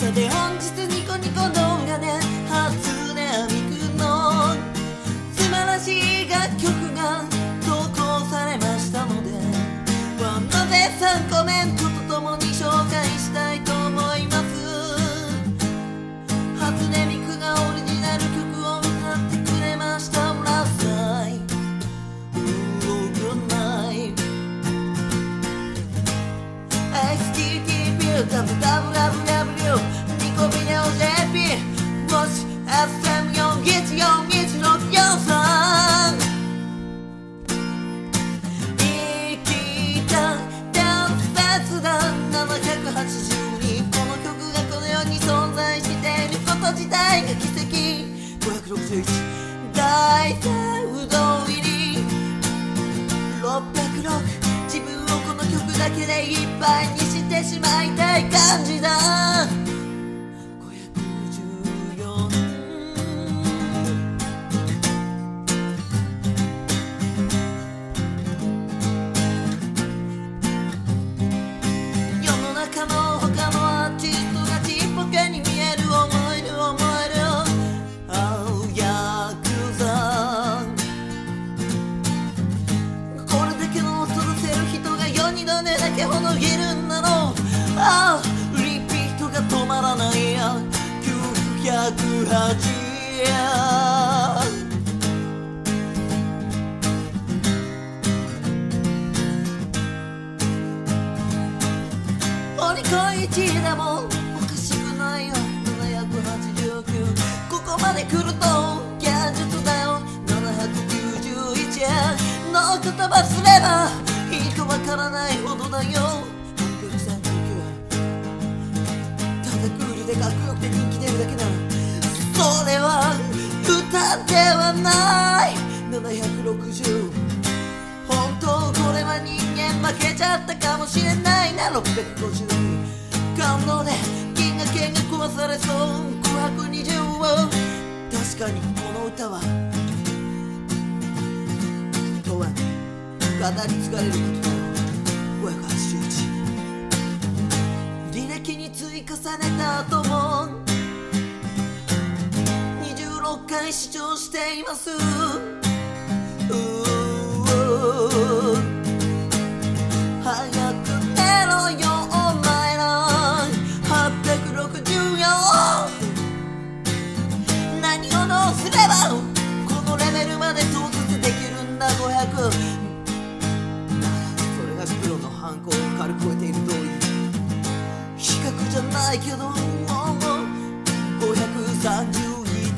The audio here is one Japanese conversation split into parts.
さて本日ニコニコ動画で初音ミクの素晴らしい楽曲が投稿されましたので、ファンの絶賛コメントとともに紹介したいと思います。初音ミクがオリジナル曲を歌ってくれました。Last night, oh good night HTTP www ニコビデオ JP Watch SM41141643生きた伝説だ782。この曲がこの世に存在していること自体が奇跡。561大体うどん入り606。自分をこの曲だけでいっぱいにしてしまいたい感じだ。514。世の中の他のアーティストがちっぽけに見える思えるヤクザ。これだけの恐ろせる人が世にどれだけほどいるんだろう。リピートが止まらないや908や。折り越え1でもおかしくないよ789。ここまで来るとギャジェットだよ791や。の言葉すればいいかわからないほどだよ839。ただクールでかっこよくて人気出るだけな。それは歌ではない760。本当これは人間負けちゃったかもしれないな650。感動で銀河系が壊されそう520。確かにこの歌は永遠語り継がれることだよ581。履歴に追加された後も26回視聴しています。早く寝ろよお前ら864。何をどうすればこのレベルまで到達できるんだ500。それがプロの反抗を軽く超えている通り比較じゃないけど531。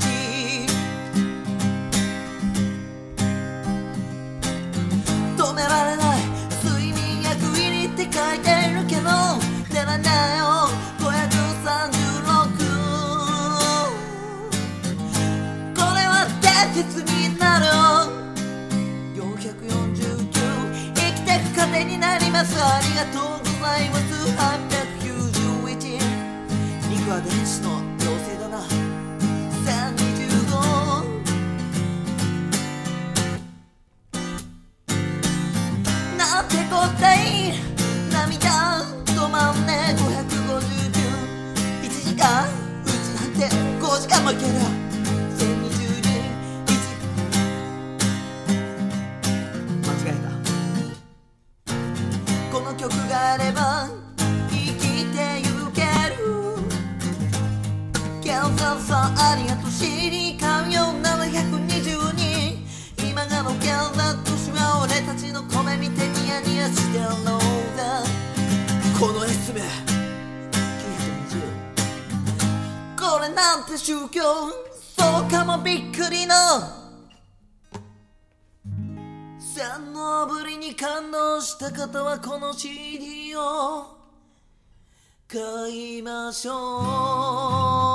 止められない睡眠薬入りって書いてるけど出らないよ536。これは伝説になる449。生きてく糧になります。ありがとうございます891。肉は電子の妖精だな1025。なんてこったい涙止まんね559。1時間うちなんて5時間もいける1022。間違えた。この曲があれば生きてゆける。ケンさんさんありがとう。知りかんよ722。今がのケンさん年は俺たちの米見てニヤニヤしてるのだ。この S 名920。これなんて宗教そうかもびっくりの3のぶりに感動した方はこの CD を買いましょう。